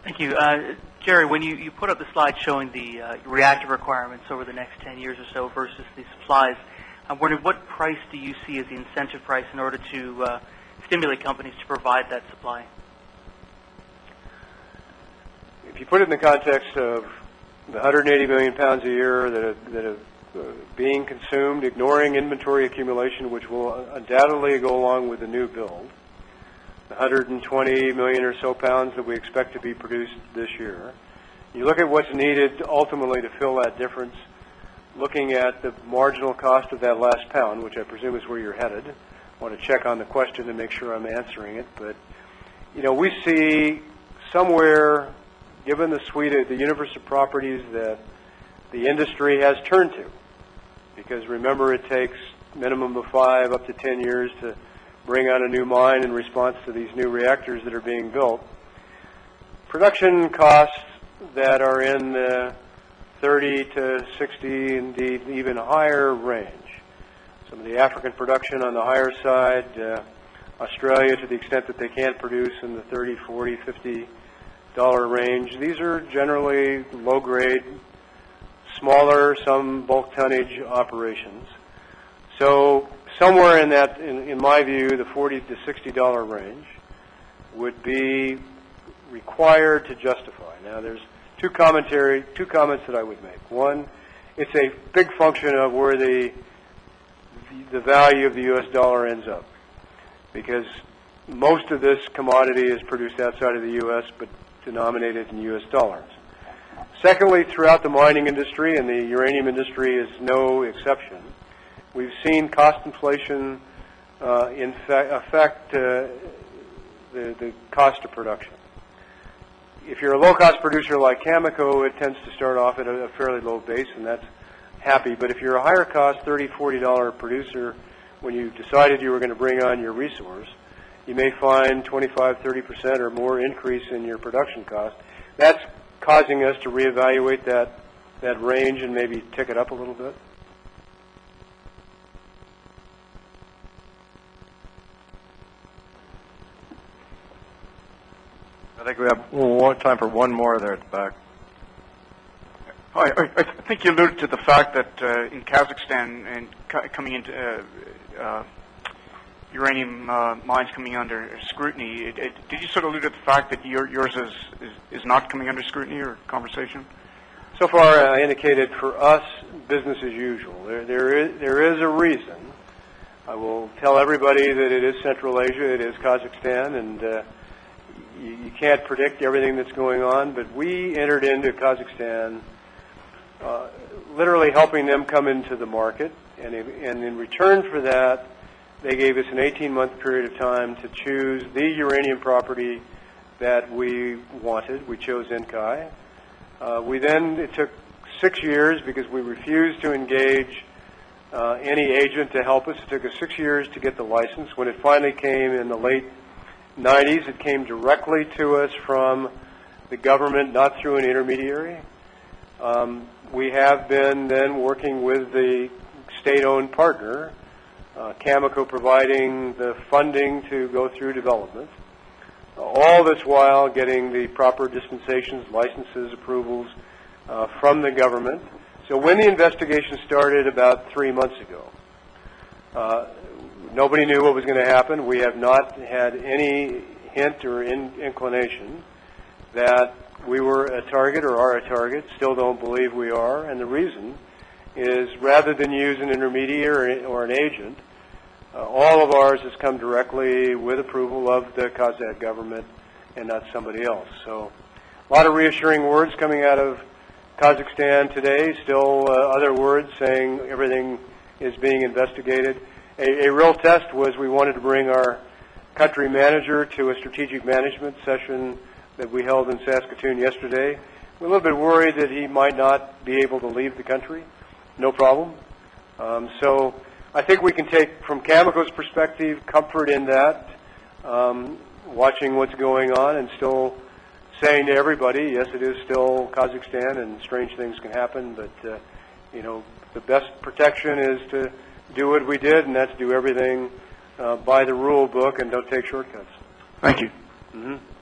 Thank you. Jerry, when you put up the slide showing the reactor requirements over the next 10 years or so versus the supplies, I'm wondering what price do you see as the incentive price in order to stimulate companies to provide that supply? If you put it in the context of the 180 million pounds a year that are being consumed, ignoring inventory accumulation, which will undoubtedly go along with the new build, the 120 million or so pounds that we expect to be produced this year. You look at what's needed ultimately to fill that difference, looking at the marginal cost of that last pound, which I presume is where you're headed. I want to check on the question to make sure I'm answering it. But, you know, we see somewhere, given the suite of the universe of properties that the industry has turned to, because remember it takes minimum of 5 up to 10 years to bring on a new mine in response to these new reactors that are being built. Production costs that are in the 30 to 60, indeed even higher range. Some of the African production on the higher side, Australia to the extent that they can't produce in the 30, 40, 50 dollar range. These are generally low grade, smaller, some bulk tonnage operations. So somewhere in that, in my view, the 40 to 60 dollar range would be required to justify. Now there's two comments that I would make. One, it's a big function of where the value of the U.S. dollar ends up, because most of this commodity is produced outside of the U.S. but denominated in U.S. dollars. Secondly, throughout the mining industry, and the uranium industry is no exception, we've seen cost inflation affect the cost of production. If you're a low-cost producer like Cameco, it tends to start off at a fairly low base, and that's happy. But if you're a higher-cost $30, $40 producer, when you decided you were going to bring on your resource, you may find 25, 30% or more increase in your production cost. That's causing us to reevaluate that range and maybe tick it up a little bit. I think we have time for one more there at the back. Hi, I think you alluded to the fact that in Kazakhstan and coming into uranium mines coming under scrutiny, did you sort of allude to the fact that yours is not coming under scrutiny or conversation? So far, I indicated for us, business as usual. There is a reason. I will tell everybody that it is Central Asia, it is Kazakhstan, and you can't predict everything that's going on, but we entered into Kazakhstan literally helping them come into the market, and in return for that, they gave us an 18-month period of time to choose the uranium property that we wanted. We chose Inkai. It took 6 years because we refused to engage any agent to help us. It took us 6 years to get the license. When it finally came in the late 90s, it came directly to us from the government, not through an intermediary. We have been then working with the state-owned partner, Cameco providing the funding to go through development. All this while getting the proper dispensations, licenses, approvals from the government. So when the investigation started about 3 months ago, nobody knew what was going to happen. We have not had any hint or inclination that we were a target or are a target. Still don't believe we are. And the reason is rather than use an intermediary or an agent, all of ours has come directly with approval of the Kazakh government and not somebody else. So a lot of reassuring words coming out of Kazakhstan today. Still other words saying everything is being investigated. A real test was we wanted to bring our country manager to a strategic management session that we held in Saskatoon yesterday. We're a little bit worried that he might not be able to leave the country. No problem. So I think we can take, from Cameco's perspective, comfort in that, watching what's going on and still saying to everybody, yes, it is still Kazakhstan and strange things can happen, but, the best protection is to do what we did, and that's do everything by the rule book and don't take shortcuts. Thank you. Mm-hmm.